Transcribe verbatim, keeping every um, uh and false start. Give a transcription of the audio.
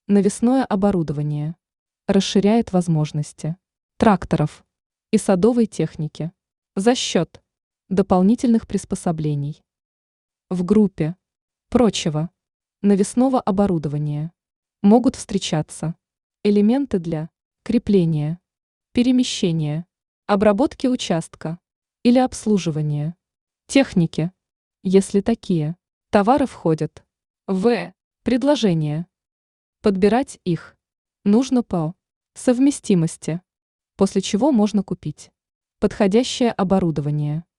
навесное оборудование, расширяет возможности тракторов и садовой техники за счет дополнительных приспособлений. В группе прочего навесного оборудования могут встречаться элементы для крепления, перемещения, обработки участка или обслуживания техники, если такие товары входят в предложение. Подбирать их нужно по совместимости, после чего можно купить подходящее оборудование.